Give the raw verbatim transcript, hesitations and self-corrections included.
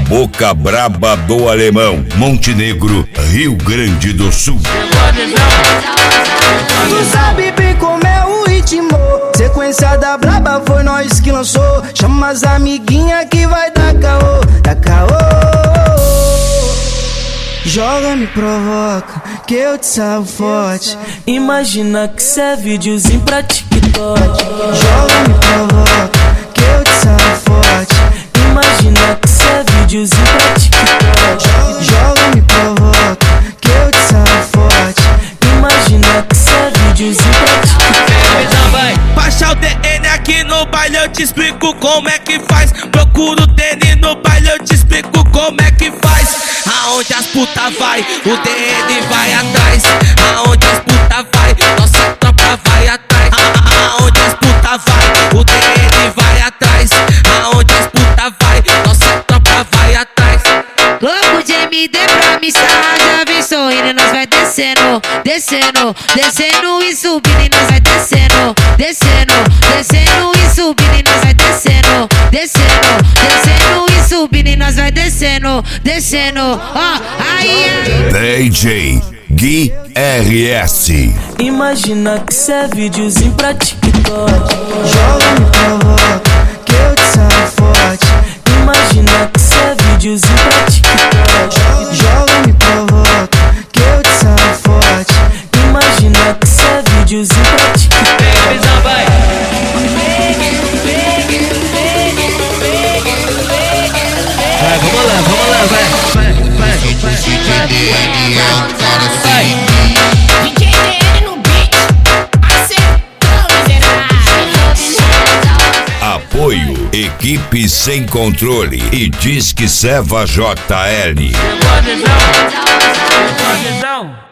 boca braba do Alemão, Montenegro, Rio Grande do Sul. Tu sabe bem como é o ritmo, sequência da braba foi nós que lançou. Chama as amiguinha que vai dar caô, dar caô. Joga, me provoca, que eu te salvo forte. Imagina que cê é videozinho pra TikTok. Joga, me provoca, que eu te salvo forte. Imagina que cê é videozinho pra TikTok. Joga, me provoca, que eu te salvo forte. Imagina que cê é videozinho pra TikTok. Baixa o D N aqui no baile, eu te explico como é que faz. Procura o D N no baile, eu te explico como é que faz. Aonde as puta vai, o D N vai atrás. Aonde as puta vai, nossa tropa vai atrás. Aonde as puta vai, o D N vai atrás. Aonde as puta vai, nossa tropa vai atrás. Louco de M D pra me sarrar, já vem sorrindo e nós vai descendo, descendo, descendo e subindo e nós vai descendo, descendo, descendo e subindo e nós vai descendo, descendo, descendo e subindo e nós vai descendo, descendo, ó, aí, aí. D J Gui R S. Imagina que cê é videozinho pra TikTok. Joga, me provoca, que eu te salvo forte. Imagina que cê é videozinho pra TikTok. Joga, me provoca, que eu te salvo forte. Imagina que cê é videozinho pra TikTok. Vai, vamos lá, vamos lá, vai, vai, vai, vai, vai. D J D N no beat, acertou, miserável. Apoio, Equipe Sem Controle e Disque Seva J L. Chegou a visão, chegou a visão.